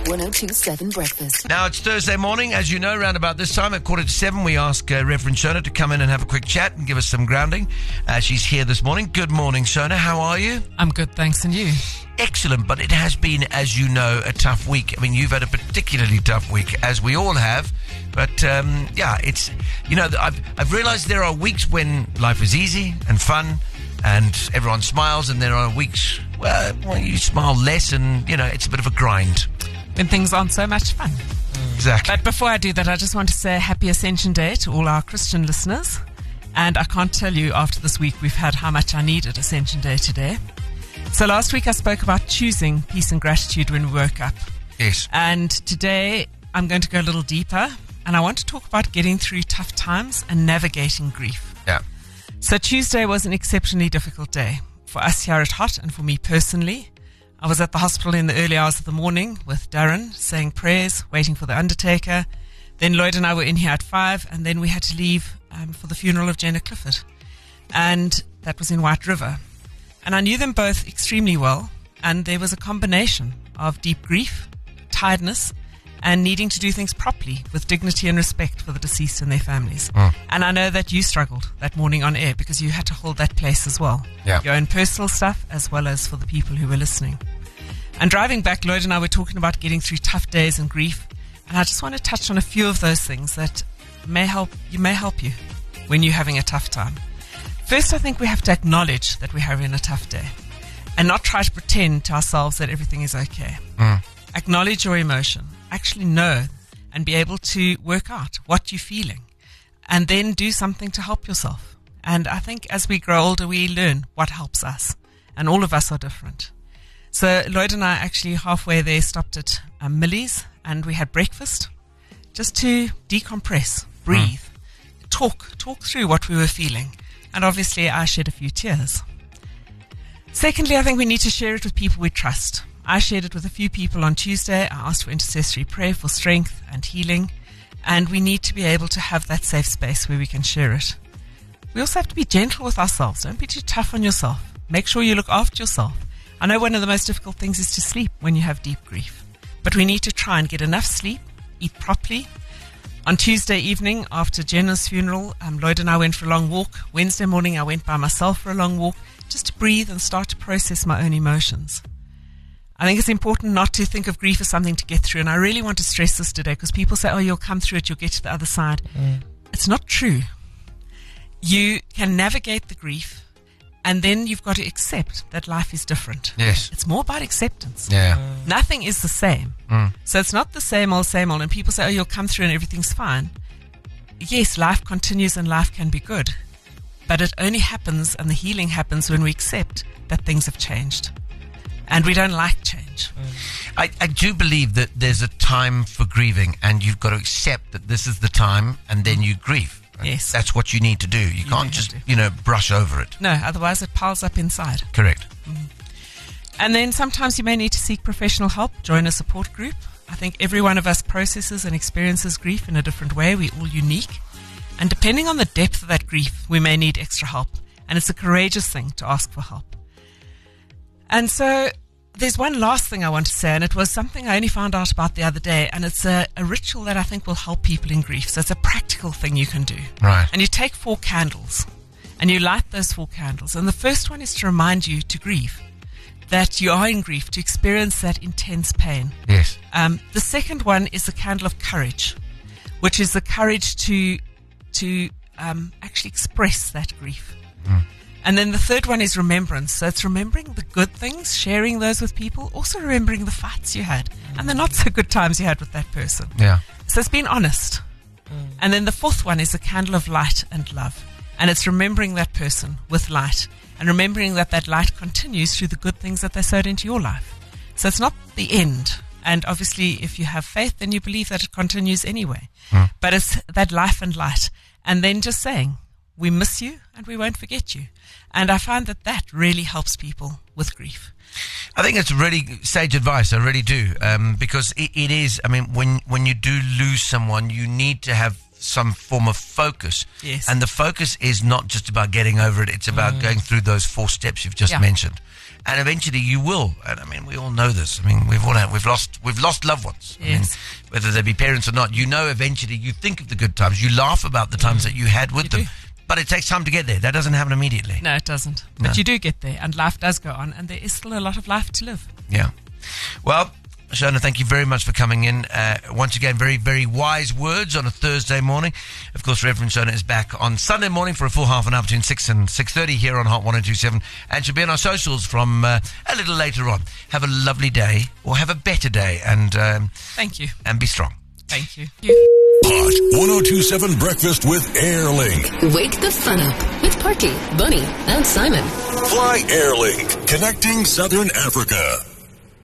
1027 Breakfast. Now, it's Thursday morning. As you know, around about this time at 7:15, we ask Reverend Shona to come in and have a quick chat and give us some grounding. She's here this morning. Good morning, Shona. How are you? I'm good, thanks. And you? Excellent, but it has been, as you know, a tough week. I mean, you've had a particularly tough week, as we all have. But, it's, I've realized there are weeks when life is easy and fun and everyone smiles, and there are weeks where you smile less and, it's a bit of a grind. When things aren't so much fun. Exactly. But before I do that, I just want to say Happy Ascension Day to all our Christian listeners. And I can't tell you after this week we've had how much I needed Ascension Day today. So last week I spoke about choosing peace and gratitude when we woke up. Yes. And today I'm going to go a little deeper, and I want to talk about getting through tough times and navigating grief. Yeah. So Tuesday was an exceptionally difficult day for us here at HOT and for me personally. I was at the hospital in the early hours of the morning with Darren, saying prayers, waiting for the undertaker. Then Lloyd and I were in here at 5, and then we had to leave for the funeral of Jenna Clifford. And that was in White River. And I knew them both extremely well, and there was a combination of deep grief, tiredness, and needing to do things properly with dignity and respect for the deceased and their families. And I know that you struggled that morning on air because you had to hold that place as well. Yeah. Your own personal stuff as well as for the people who were listening. And driving back, Lloyd and I were talking about getting through tough days and grief. And I just want to touch on a few of those things that may help you when you're having a tough time. First, I think we have to acknowledge that we're having a tough day and not try to pretend to ourselves that everything is okay. Acknowledge your emotion. Actually know and be able to work out what you're feeling and then do something to help yourself. And I think as we grow older, we learn what helps us, and all of us are different. So Lloyd and I actually halfway there stopped at Millie's, and we had breakfast just to decompress, breathe, talk through what we were feeling. And obviously I shed a few tears. Secondly, I think we need to share it with people we trust. I shared it with a few people on Tuesday. I asked for intercessory prayer for strength and healing. And we need to be able to have that safe space where we can share it. We also have to be gentle with ourselves. Don't be too tough on yourself. Make sure you look after yourself. I know one of the most difficult things is to sleep when you have deep grief. But we need to try and get enough sleep, eat properly. On Tuesday evening, after Jenna's funeral, Lloyd and I went for a long walk. Wednesday morning, I went by myself for a long walk just to breathe and start to process my own emotions. I think it's important not to think of grief as something to get through. And I really want to stress this today because people say, you'll come through it, you'll get to the other side. It's not true. You can navigate the grief, and then you've got to accept that life is different. Yes. It's more about acceptance. Yeah. Nothing is the same. So it's not the same old. And people say, you'll come through and everything's fine. Yes, life continues and life can be good. But it only happens, and the healing happens when we accept that things have changed. And we don't like change. I do believe that there's a time for grieving, and you've got to accept that this is the time, and then you grieve. Yes. That's what you need to do. You can't just, brush over it. No, otherwise it piles up inside. Correct. And then sometimes you may need to seek professional help, join a support group. I think every one of us processes and experiences grief in a different way. We're all unique. And depending on the depth of that grief, we may need extra help. And it's a courageous thing to ask for help. And so there's one last thing I want to say, and it was something I only found out about the other day, and it's a ritual that I think will help people in grief. So it's a practical thing you can do. Right. And you take 4 candles, and you light those 4 candles. And the first one is to remind you to grieve, that you are in grief, to experience that intense pain. Yes. The second one is the candle of courage, which is the courage to actually express that grief. And then the third one is remembrance. So it's remembering the good things, sharing those with people, also remembering the fights you had and the not so good times you had with that person. Yeah. So it's being honest. And then the fourth one is a candle of light and love. And it's remembering that person with light and remembering that that light continues through the good things that they sowed into your life. So it's not the end. And obviously, if you have faith, then you believe that it continues anyway. But it's that life and light. And then just saying, we miss you and we won't forget you. And I find that that really helps people with grief. I think it's really sage advice. I really do. Because it is, I mean, when you do lose someone, you need to have some form of focus. Yes. And the focus is not just about getting over it. It's about going through those 4 steps you've just mentioned. and eventually you will. And I mean, we all know this. I mean, we've lost loved ones. Yes. I mean, whether they be parents or not, eventually you think of the good times. You laugh about the times that you had with them. But it takes time to get there. That doesn't happen immediately. No, it doesn't. But you do get there, and life does go on, and there is still a lot of life to live. Yeah. Well, Shona, thank you very much for coming in. Once again, very, very wise words on a Thursday morning. Of course, Reverend Shona is back on Sunday morning for a full half an hour between 6 and 6:30 here on Hot 102.7. And she'll be on our socials from a little later on. Have a lovely day, or have a better day. And thank you. And be strong. Thank you. Hot 102.7 Breakfast with Airlink. Wake the fun up with Parky, Bunny, and Simon. Fly Airlink, connecting Southern Africa.